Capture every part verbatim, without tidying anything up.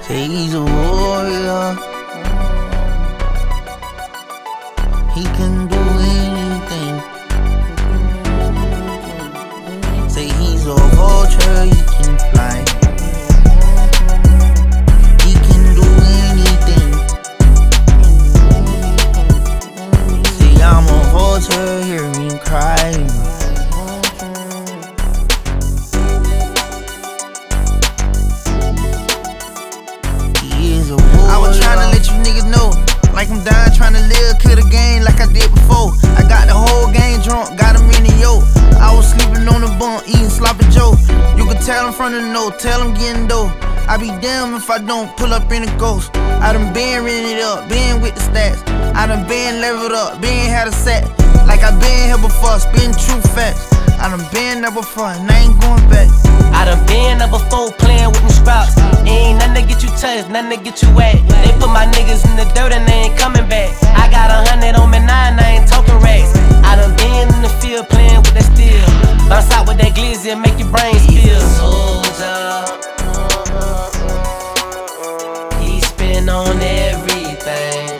Say he's a warrior. He can do anything. Say he's a vulture, he can fly. He can do anything. See, I'm a vulture, hear me cry. I was tryna let you niggas know, like I'm dying tryna live, kill the game like I did before. I got the whole game drunk, got him in the yoke. I was sleeping on the bunk, eating sloppy joe. You can tell him from the note, tell him getting dough. I be damn if I don't pull up in a ghost. I done been rented up, been with the stats. I done been leveled up, been had a set. Like I been here before, spitting true facts. I done been there before, and I ain't going back. I done been there before, playing with them sprouts. Ain't nothing to get you touched, nothing to get you wet. They put my niggas in the dirt and they ain't coming back. I got a hundred on me now and I ain't talking racks. I done been in the field playing with that steel. Bounce out with that glizzy and make your brain spill. Soldier, he spin on everything.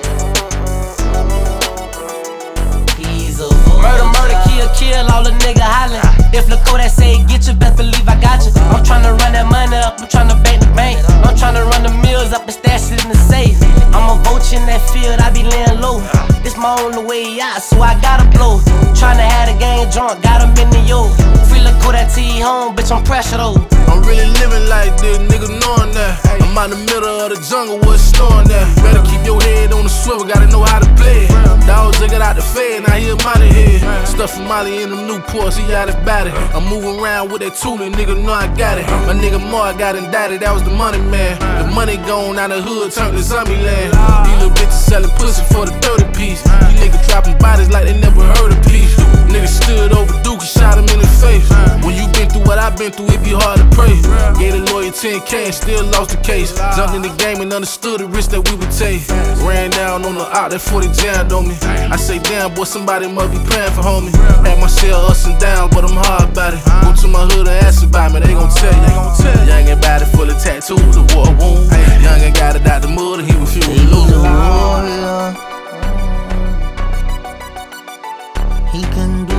He's a murder, murder, kill, kill, all the nigga hollin'. If Laco that say get you, best believe I got you. I'm tryna run that money up, I'm tryna bank the bank. I'm tryna run the mills up and stash it in the safe. I'm a vulture in that field, I be laying low. This my only way out, so I gotta blow. Tryna have the game drunk, got him in the yo. Free Laco that T home, bitch, I'm pressure though. I'm really living like this, nigga knowing that. I'm out the middle of the jungle, what's snowing that. Better keep your head on the swivel, gotta know how to play it. Dogs they got out the fed, now he a money head. Stuff from Molly in them Newports, he out his body. I'm moving around with that toolie, nigga know I got it. My nigga Mark got indicted, that was the money man. The money gone out the hood, turned to zombie land. These little bitches selling pussy for the thirty piece. These niggas dropping bodies like they never heard a piece. Niggas stood over Duke and shot him in the face. When you been through what I been through, it be hard to pray. Gave the lawyer ten K and still lost the case. Jumped in the game and understood the risk that we would take. Ran down on the out, that forty jammed on me. I say damn boy, somebody must be praying for homie. Had my share ups and downs, but I'm hard about it. Go to my hood and ask about me, they gon' tell you. Young and body full of tattoos, a war wound. Young and got it out the mud and he refused to lose. He's a warrior. He can do